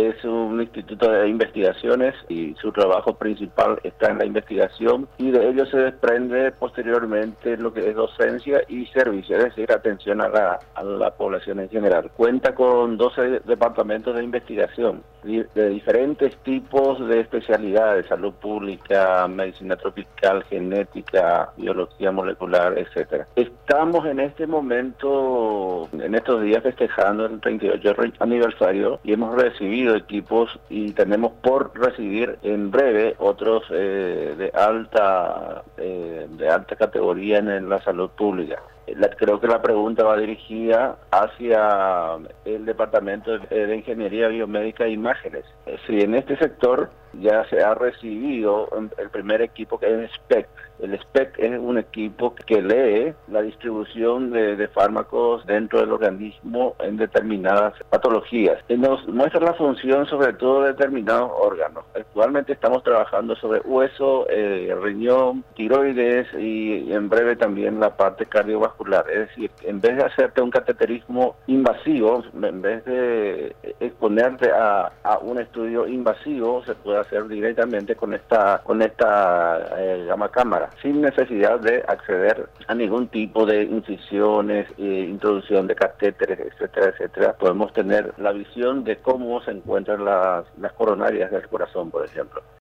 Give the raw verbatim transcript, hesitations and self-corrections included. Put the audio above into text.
es un instituto de investigaciones y su trabajo principal está en la investigación, y de ello se desprende posteriormente lo que es docencia y servicio, es decir, atención a la, a la población en general. Cuenta con doce departamentos de investigación de diferentes tipos de especialidades: salud pública, medicina tropical, genética, biología molecular, etcétera. Estamos en este momento, en estos días, festejando el treinta y ocho aniversario, y hemos recibido equipos y tenemos por recibir en breve otros eh, de alta eh, de alta categoría en la salud pública. La, creo que la pregunta va dirigida hacia el Departamento de, de Ingeniería Biomédica e Imágenes. Si en este sector ya se ha recibido el primer equipo, que es SPEC. El SPEC es un equipo que lee la distribución de, de fármacos dentro del organismo en determinadas patologías. Nos muestra la función sobre todo de determinados órganos. Actualmente estamos trabajando sobre hueso, eh, riñón, tiroides y en breve también la parte cardiovascular. Es decir, en vez de hacerte un cateterismo invasivo, en vez de exponerte a, a un estudio invasivo, se puede hacer directamente con esta, con esta eh, gamma cámara, sin necesidad de acceder a ningún tipo de incisiones, eh, introducción de catéteres, etcétera, etcétera. Podemos tener la visión de cómo se encuentran las, las coronarias del corazón, por ejemplo.